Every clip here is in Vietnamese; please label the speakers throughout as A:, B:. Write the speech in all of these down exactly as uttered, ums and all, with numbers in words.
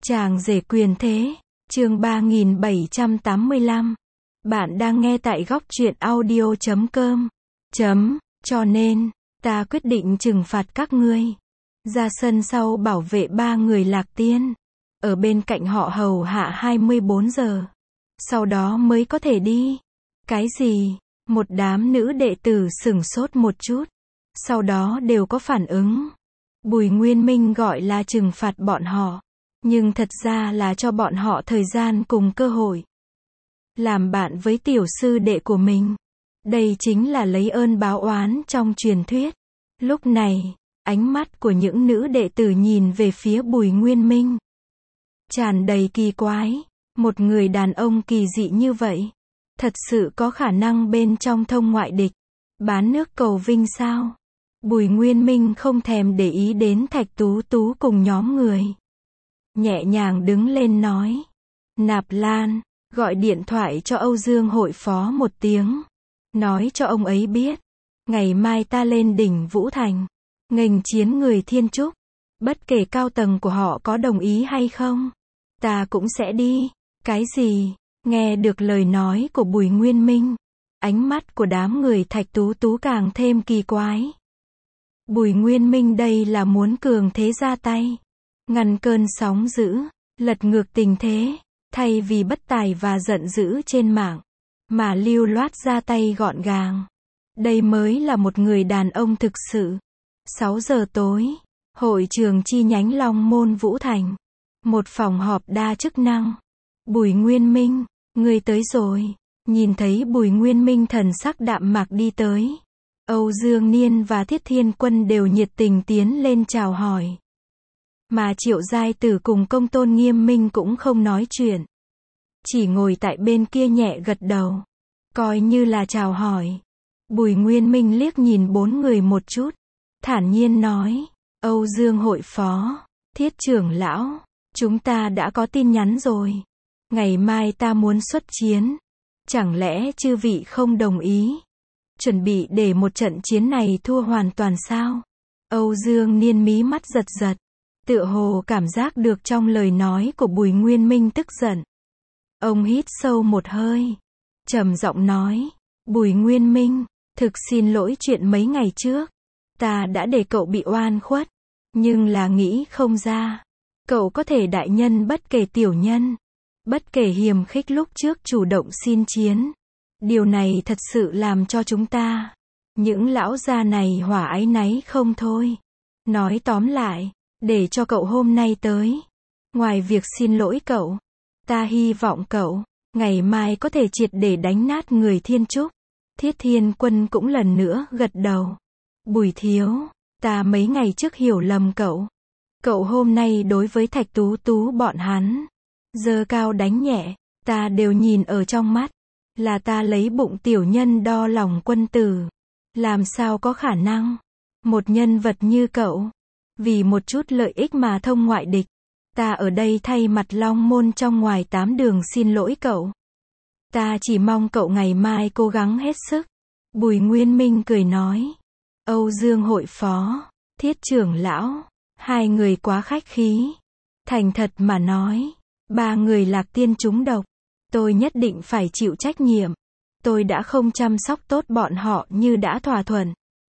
A: Chàng rể quyền thế, chương ba nghìn bảy trăm tám mươi lăm. Bạn đang nghe tại góc truyện audio chấm com. Chấm, cho nên, ta quyết định trừng phạt các ngươi. Ra sân sau bảo vệ ba người Lạc Tiên. Ở bên cạnh họ hầu hạ hai mươi bốn giờ. Sau đó mới có thể đi. Cái gì? Một đám nữ đệ tử sửng sốt một chút. Sau đó đều có phản ứng. Bùi Nguyên Minh gọi là trừng phạt bọn họ. Nhưng thật ra là cho bọn họ thời gian cùng cơ hội. Làm bạn với tiểu sư đệ của mình. Đây chính là lấy ơn báo oán trong truyền thuyết. Lúc này, ánh mắt của những nữ đệ tử nhìn về phía Bùi Nguyên Minh. Tràn đầy kỳ quái. Một người đàn ông kỳ dị như vậy. Thật sự có khả năng bên trong thông ngoại địch. Bán nước cầu vinh sao? Bùi Nguyên Minh không thèm để ý đến Thạch Tú Tú cùng nhóm người. Nhẹ nhàng đứng lên nói. Nạp Lan, gọi điện thoại cho Âu Dương hội phó một tiếng. Nói cho ông ấy biết. Ngày mai ta lên đỉnh Vũ Thành. Nghênh chiến người Thiên Trúc. Bất kể cao tầng của họ có đồng ý hay không. Ta cũng sẽ đi. Cái gì? Nghe được lời nói của Bùi Nguyên Minh. Ánh mắt của đám người Thạch Tú Tú càng thêm kỳ quái. Bùi Nguyên Minh đây là muốn cường thế ra tay. Ngăn cơn sóng dữ, lật ngược tình thế, thay vì bất tài và giận dữ trên mạng, mà lưu loát ra tay gọn gàng. Đây mới là một người đàn ông thực sự. sáu giờ tối, hội trường chi nhánh Long Môn Vũ Thành. Một phòng họp đa chức năng. Bùi Nguyên Minh, ngươi tới rồi. Nhìn thấy Bùi Nguyên Minh thần sắc đạm mạc đi tới. Âu Dương Niên và Thiết Thiên Quân đều nhiệt tình tiến lên chào hỏi. Mà Triệu Giai Tử cùng Công Tôn Nghiêm Minh cũng không nói chuyện. Chỉ ngồi tại bên kia nhẹ gật đầu. Coi như là chào hỏi. Bùi Nguyên Minh liếc nhìn bốn người một chút. Thản nhiên nói. Âu Dương hội phó, Thiết trưởng lão, chúng ta đã có tin nhắn rồi. Ngày mai ta muốn xuất chiến. Chẳng lẽ chư vị không đồng ý? Chuẩn bị để một trận chiến này thua hoàn toàn sao? Âu Dương Niên mí mắt giật giật. Tựa hồ cảm giác được trong lời nói của Bùi Nguyên Minh tức giận. Ông hít sâu một hơi. Trầm giọng nói. Bùi Nguyên Minh, thực xin lỗi chuyện mấy ngày trước. Ta đã để cậu bị oan khuất. Nhưng là nghĩ không ra. Cậu có thể đại nhân bất kể tiểu nhân. Bất kể hiềm khích lúc trước chủ động xin chiến. Điều này thật sự làm cho chúng ta, những lão già này hỏa áy náy không thôi. Nói tóm lại, để cho cậu hôm nay tới. Ngoài việc xin lỗi cậu, ta hy vọng cậu, ngày mai có thể triệt để đánh nát người Thiên Trúc. Thiết Thiên Quân cũng lần nữa gật đầu. Bùi thiếu, ta mấy ngày trước hiểu lầm cậu. Cậu hôm nay đối với Thạch Tú Tú bọn hắn, giơ cao đánh nhẹ, ta đều nhìn ở trong mắt. Là ta lấy bụng tiểu nhân đo lòng quân tử. Làm sao có khả năng? Một nhân vật như cậu, vì một chút lợi ích mà thông ngoại địch. Ta ở đây thay mặt Long Môn trong ngoài tám đường xin lỗi cậu. Ta chỉ mong cậu ngày mai cố gắng hết sức. Bùi Nguyên Minh cười nói. Âu Dương hội phó, Thiết trưởng lão, hai người quá khách khí. Thành thật mà nói, ba người Lạc Tiên trúng độc. Tôi nhất định phải chịu trách nhiệm. Tôi đã không chăm sóc tốt bọn họ như đã thỏa thuận.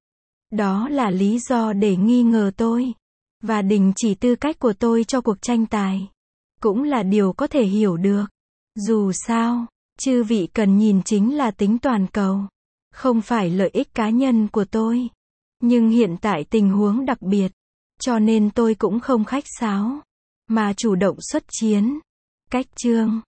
A: Đó là lý do để nghi ngờ tôi. Và đình chỉ tư cách của tôi cho cuộc tranh tài. Cũng là điều có thể hiểu được. Dù sao, chư vị cần nhìn chính là tính toàn cầu. Không phải lợi ích cá nhân của tôi. Nhưng hiện tại tình huống đặc biệt. Cho nên tôi cũng không khách sáo. Mà chủ động xuất chiến. Cách chương.